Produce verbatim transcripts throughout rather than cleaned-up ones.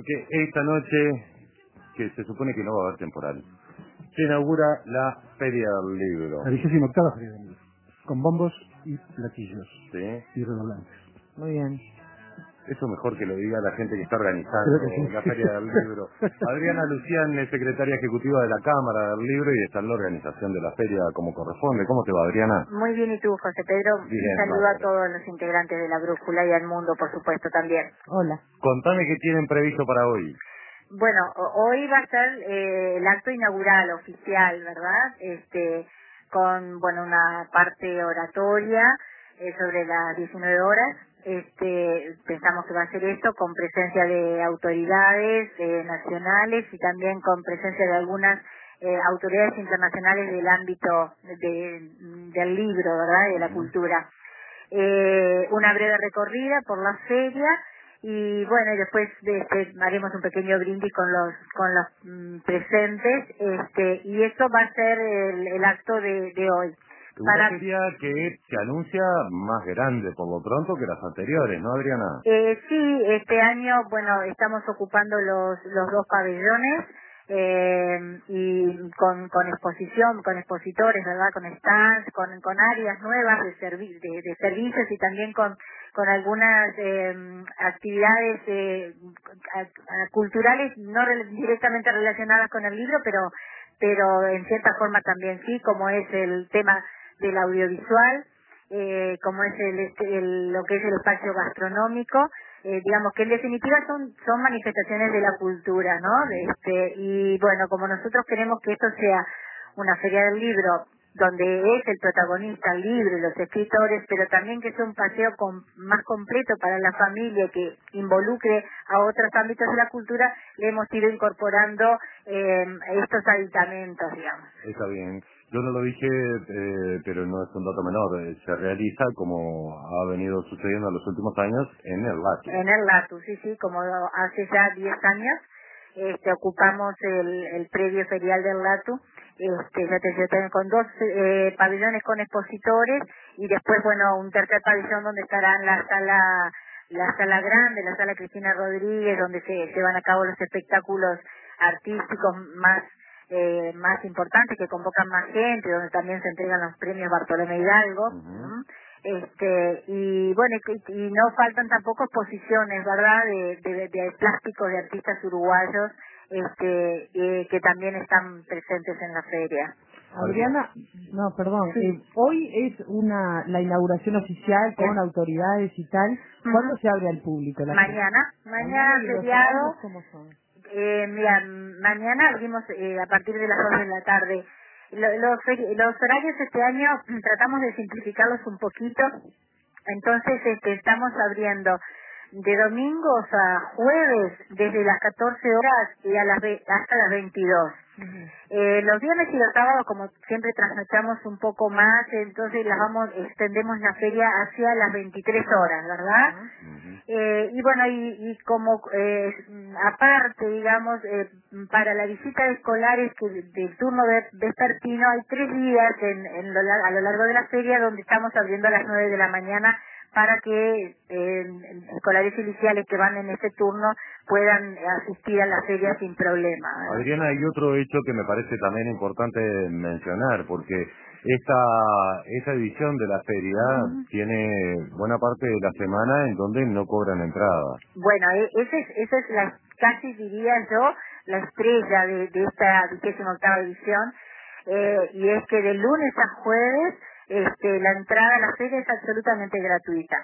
porque esta noche, que se supone que no va a haber temporal, se inaugura la Feria del Libro. La vigésima octava Feria del Libro. Con bombos y platillos. Sí. Y redoblantes. Muy bien. Eso mejor que lo diga la gente que está organizando Sí. la Feria del Libro. Adriana Lucián es secretaria ejecutiva de la Cámara del Libro y está en la organización de la feria como corresponde. ¿Cómo te va, Adriana? Muy bien, ¿y tú, José Pedro? Bien, Un saludo bárbaro. a todos los integrantes de la brújula y al mundo, por supuesto, también. Hola. Contame qué tienen previsto para hoy. Bueno, ho- hoy va a ser eh, el acto inaugural oficial, ¿verdad? Este, con, bueno, una parte oratoria eh, sobre las diecinueve horas. Este, pensamos que va a ser esto con presencia de autoridades eh, nacionales y también con presencia de algunas eh, autoridades internacionales del ámbito de, del libro, ¿verdad? Y de la cultura. Eh, una breve recorrida por la feria y bueno, y después este, haremos un pequeño brindis con los con los mm, presentes, este, y eso va a ser el, el acto de, de hoy. Una Para, feria que se anuncia más grande por lo pronto que las anteriores, ¿no, Adriana? eh, sí, este año, bueno, estamos ocupando los, los dos pabellones, eh, y con, con exposición, con expositores, ¿verdad? Con stands, con, con áreas nuevas de, servi de, de servicios y también con, con algunas eh, actividades eh, a- a- culturales no re directamente relacionadas con el libro, pero, pero en cierta forma también sí, como es el tema del audiovisual, eh, como es el, este, el- lo que es el espacio gastronómico, eh, digamos que en definitiva son son manifestaciones de la cultura, ¿no? De Este, y bueno, como nosotros queremos que esto sea una feria del libro donde es el protagonista el libro y los escritores, pero también que sea un paseo con, más completo para la familia que involucre a otros ámbitos de la cultura, le hemos ido incorporando eh, estos aditamentos, digamos. Está bien. Yo no lo dije, eh, pero no es un dato menor. Eh, se realiza, como ha venido sucediendo en los últimos años, en el Latu. En el Latu, sí, sí, como hace ya diez años, este, ocupamos el, el predio ferial del Latu, este, ya te decía, con dos eh, pabellones con expositores y después, bueno, un tercer pabellón donde estarán la sala, la sala grande, la sala Cristina Rodríguez, donde se llevan a cabo los espectáculos artísticos más eh, más importantes, que convocan más gente, donde también se entregan los premios Bartolomé Hidalgo. Uh-huh. ¿m? Este, y bueno, y, y no faltan tampoco exposiciones, ¿verdad?, de, de, de plásticos de artistas uruguayos, este, eh, que también están presentes en la feria. Adriana, no, perdón, Sí. eh, hoy es una la inauguración oficial con Es- autoridades y tal. ¿Cuándo Ujú. se abre al público? La Mañana, mañana ¿y los feriado, horarios cómo son? eh, mira, mañana abrimos eh, a partir de las dos de la tarde. Lo- Los, feri- los horarios este año tratamos de simplificarlos un poquito, entonces este, estamos abriendo de domingos a jueves desde las catorce horas y a las ve- hasta las veintidós. Ujú. Eh, los viernes y los sábados, como siempre trasnochamos un poco más, entonces las vamos, extendemos la feria hacia las veintitrés horas, ¿verdad? Uh-huh. Eh, y bueno, y, y como eh, aparte, digamos, eh, para la visita de escolares que del turno de vespertino hay tres días en, en lo lar- a lo largo de la feria donde estamos abriendo a las nueve de la mañana para que eh, escolares iniciales que van en ese turno puedan asistir a la feria sin problema, ¿verdad? Adriana, hay otro hecho que me parece también importante mencionar, porque esta, esta edición de la feria Ujú. tiene buena parte de la semana en donde no cobran entrada. Bueno, e- ese es, esa es la, casi diría yo, la estrella de, de esta vigésima octava edición, eh, y es que de lunes a jueves este, la entrada a la feria es absolutamente gratuita.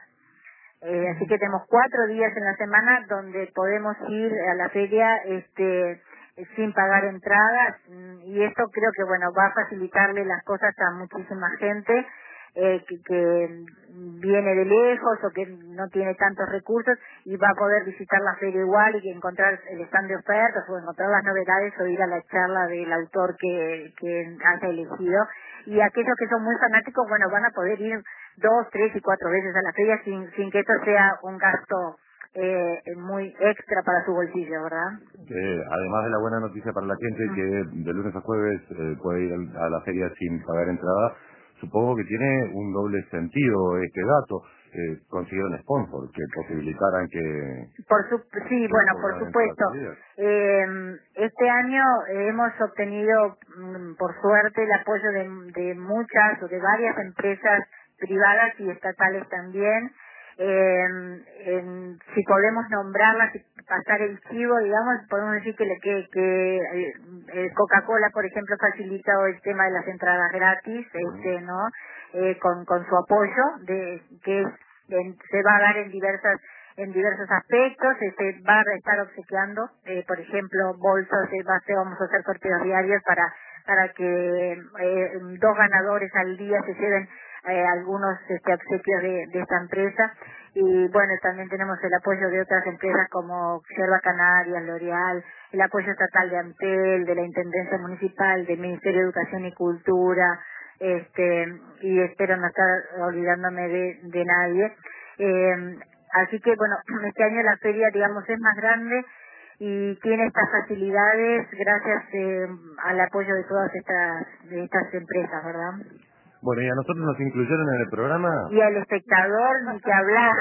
Eh, así que tenemos cuatro días en la semana donde podemos ir a la feria este, sin pagar entradas, mm, y esto creo que bueno va a facilitarle las cosas a muchísima gente eh, que, que viene de lejos o que no tiene tantos recursos y va a poder visitar la feria igual y encontrar el stand de ofertas o encontrar las novedades o ir a la charla del autor que, que haya elegido. Y aquellos que son muy fanáticos, bueno, van a poder ir dos, tres y cuatro veces a la feria sin, sin que esto sea un gasto eh, muy extra para su bolsillo, ¿verdad? Eh, además de la buena noticia para la gente Mm. que de lunes a jueves eh, puede ir al- a la feria sin pagar entrada, supongo que tiene un doble sentido este dato. eh, consiguieron sponsor que posibilitaran que... Por su, sí, bueno, por supuesto. Eh, este año hemos obtenido, por suerte, el apoyo de, de muchas o de varias empresas privadas y estatales también. Eh, en, si podemos nombrarlas y pasar el chivo, digamos, podemos decir que, que, que eh, Coca-Cola, por ejemplo, facilita el tema de las entradas gratis, este, ¿no? Eh, con, con su apoyo, de que en, se va a dar en diversas en diversos aspectos, este, va a estar obsequiando, eh, por ejemplo, bolsas, eh, va a ser, vamos a hacer sorteos diarios para para que eh, dos ganadores al día se lleven eh, algunos este, obsequios de, de esta empresa. Y bueno, también tenemos el apoyo de otras empresas como Yerba Canarias, L'Oreal, el apoyo estatal de Antel, de la Intendencia Municipal, del Ministerio de Educación y Cultura, este y espero no estar olvidándome de, de nadie. Eh, así que bueno, este año la feria, digamos, es más grande y tiene estas facilidades gracias eh, al apoyo de todas estas de estas empresas, ¿verdad? Bueno, ¿y a nosotros nos incluyeron en el programa? Y al espectador ni que hablar.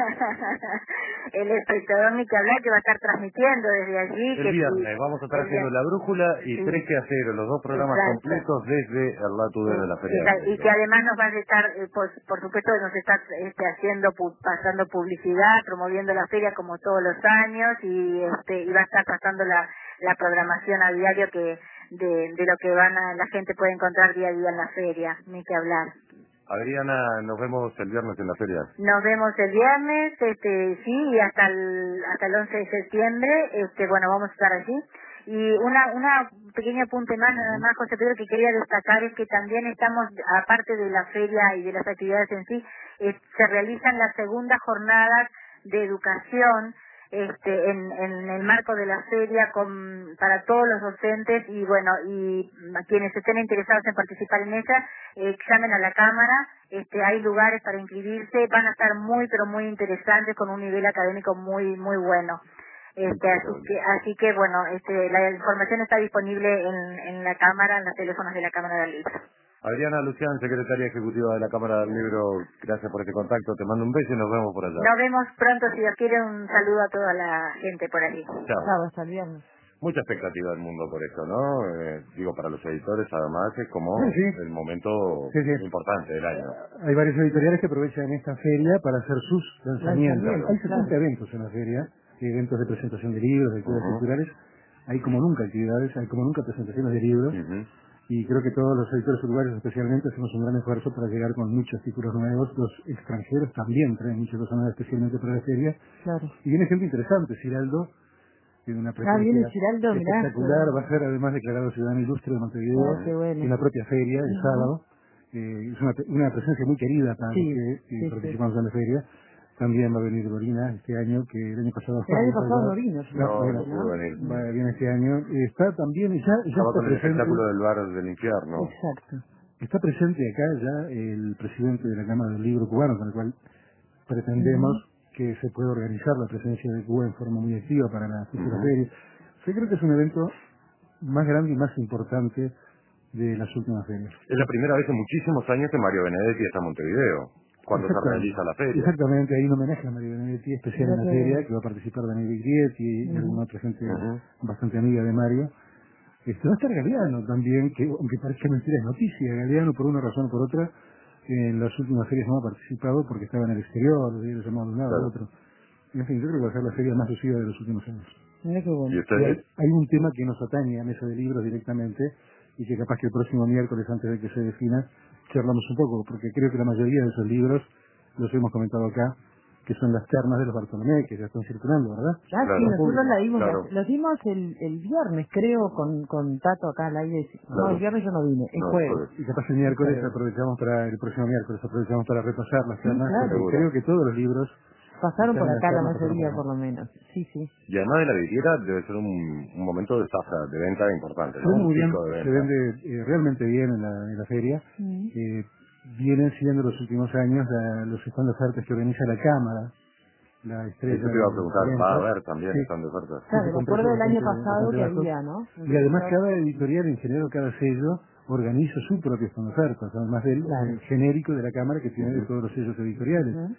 El espectador ni que hablar, que va a estar transmitiendo desde allí. El que viernes sí, vamos a estar el haciendo viernes. La Brújula y Sí. Tres que Hacer, los dos programas Exacto. completos desde el Latu de la Feria. Exacto. Y que además nos va a estar, eh, por, por supuesto, nos está este, haciendo, pu- pasando publicidad, promoviendo la feria como todos los años y este y va a estar pasando la, la programación a diario que de, de lo que van a, la gente puede encontrar día a día en la feria, ni que hablar. Adriana, nos vemos el viernes en la feria. Nos vemos el viernes, este, sí, y hasta el, hasta el once de septiembre, este, bueno, vamos a estar allí. Y una, una pequeño apunte más, nada más, José Pedro, que quería destacar es que también estamos, aparte de la feria y de las actividades en sí, eh, se realizan las segundas jornadas de educación, este, en, en el marco de la feria con, para todos los docentes y bueno, y a quienes estén interesados en participar en ella, eh, llamen a la cámara, este, hay lugares para inscribirse, van a estar muy pero muy interesantes con un nivel académico muy muy bueno. Este, así que, así que bueno, este, la información está disponible en, en la cámara, en los teléfonos de la Cámara del Libro. Adriana Lucián, secretaria ejecutiva de la Cámara del Libro, gracias por este contacto, te mando un beso y nos vemos por allá. Nos vemos pronto, si Dios quiere, un saludo a toda la gente por allí. Chao. Chao, hasta el viernes. Mucha expectativa del mundo por esto, ¿no? Eh, digo, para los editores además es como Sí, sí. el momento Sí, sí. importante del año. Hay varios editoriales que aprovechan esta feria para hacer sus lanzamientos. Lanzamientos, Hay setenta claro. eventos en la feria, eventos de presentación de libros, de actividades Ujú. culturales. Hay como nunca actividades, hay como nunca presentaciones de libros. Ujú. Y creo que todos los editores uruguayos especialmente hacemos un gran esfuerzo para llegar con muchos títulos nuevos. Los extranjeros también traen muchas cosas nuevas especialmente para la feria. Claro. Y viene gente interesante. Ciraldo tiene una Ah, viene presencia Ciraldo, mirá. espectacular. Va a ser además declarado ciudadano ilustre de Montevideo Ah, qué bueno. en la propia feria el Ujú. sábado. Eh, es una, una presencia muy querida para Sí, los que eh, sí, participamos en la feria. También va a venir Dorina este año, que el año pasado El año fue, pasado ¿verdad? no vino, No, No, bueno, no pudo venir. va- viene este año. Eh, Está también, ya, ya Estaba está con el presente. espectáculo del bar del infierno. Exacto. Está presente acá ya el presidente de la Cámara del Libro Cubano, con el cual pretendemos Ujú. que se pueda organizar la presencia de Cuba en forma muy activa para la futura Ujú. feria. Yo creo que es un evento más grande y más importante de las últimas ferias. Es la primera vez en muchísimos años que Mario Benedetti está en Montevideo, cuando se Exactamente. realiza la feria. Exactamente, hay un homenaje a Mario Benedetti especial en la Mira que- feria, que va a participar Daniel Viglietti y Ujú. alguna otra gente Ujú. bastante amiga de Mario. Este, va a estar Galeano también, que aunque parezca mentira es noticia. Galeano, por una razón o por otra, en las últimas ferias no ha participado porque estaba en el exterior, lo llamado de un lado Claro. al otro. En fin, yo creo que va a ser la feria más lucida de los últimos años. Mira qué ¿Y bueno. Y hay, ustedes? hay un tema que nos atañe a Mesa de Libros directamente y que capaz que el próximo miércoles, antes de que se defina, charlamos un poco, porque creo que la mayoría de esos libros los hemos comentado acá, que son las ternas de los Bartolomé, que ya están circulando, ¿verdad? Ah, Claro. sí, nosotros la vimos, Claro. la- los vimos el, el viernes, creo, con, con Tato acá al aire. No, Claro. el viernes yo no vine, el No, jueves. jueves. Y capaz el miércoles Claro. aprovechamos para, el próximo miércoles aprovechamos para repasar las Sí, ternas, claro. porque Seguro. creo que todos los libros Pasaron por están en acá las la ternas, mayoría, pasaron por por lo menos. Sí, sí. Y además de la vidriera debe ser un, un momento de zafra, de venta importante, Se ¿no? vende Un muy bien, pico de se venta. vende eh, realmente bien en la, en la feria. Mm. Eh, vienen siguiendo los últimos años la- los stand de ofertas que organiza la Cámara, la estrella. Eso te iba a de preguntar, ventas. va a haber también Sí. stand de ofertas. Claro, se me compró acuerdo del año bastante- pasado bastante que bajo. había, ¿no? Y además cada editorial, en general, cada sello organiza su propio stand de ofertas, además del Claro. del genérico de la Cámara que tiene de todos los sellos editoriales. Ujú.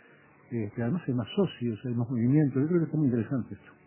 Este, además hay más socios, hay más movimiento. Yo creo que está muy interesante esto.